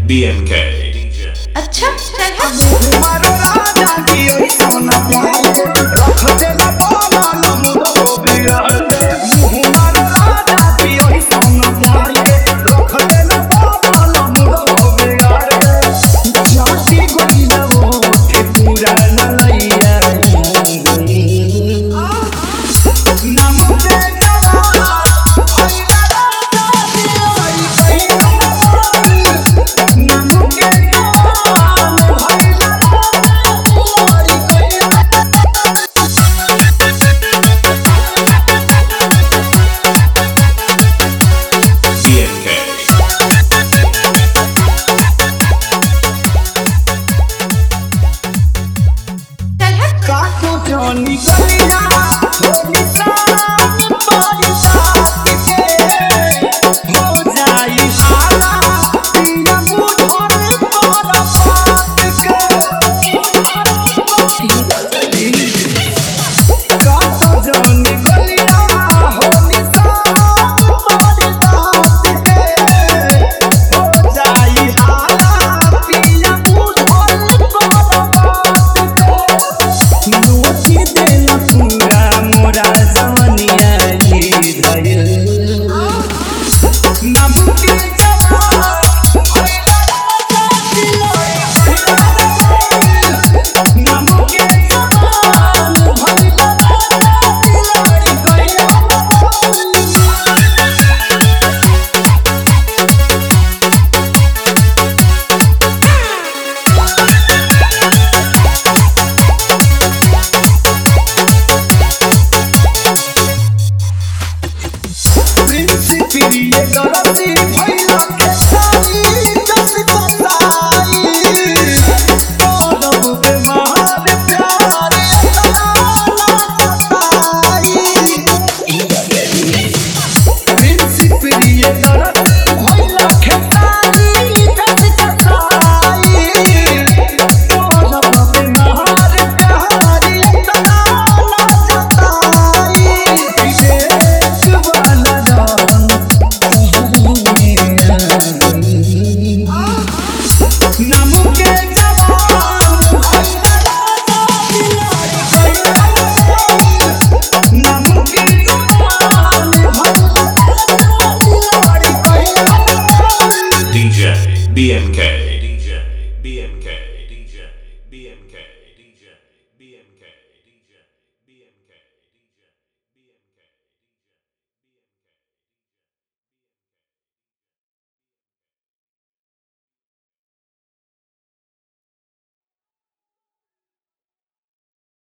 BMK अच्छा चल मारो राजा की ओई सोना प्यारे रख देला बोला लमुदो बिगाड़ दे मारो राजा की ओई सोना प्यारे रख देला बोला लमुदो बिगाड़ दे जाती गोरी लवो के पूरा न लइया नमो दे जवाना भइला राजा की ओई नमो के Johnny Galina, Holy Sana, Body Shark, हो जाई हाला, पिया मुझे बड़ा बात के, काटा Johnny Galina, Holy Sana, Body Shark, हो जाई हाला, पिया मुझे बड़ा बात के, नोची देला पूरा मोरा जवनिया ही धइल नमु के जवान भइला राजा की ओई नमु के जवान भइला राजा की प्रिंसिपिरिये गरती भइला के सारी जस बताई ओलब पे महान प्यार सताई प्रिंसिपिरिये गरती भइला के सारी जस बताई ओलब पे महान प्यार सताई विदेश वाला जान नमु के जवान भइला राजा की ओई नमु के जवान भइला राजा की ओई DJ BMK DJ BMK DJ BMK DJ BMK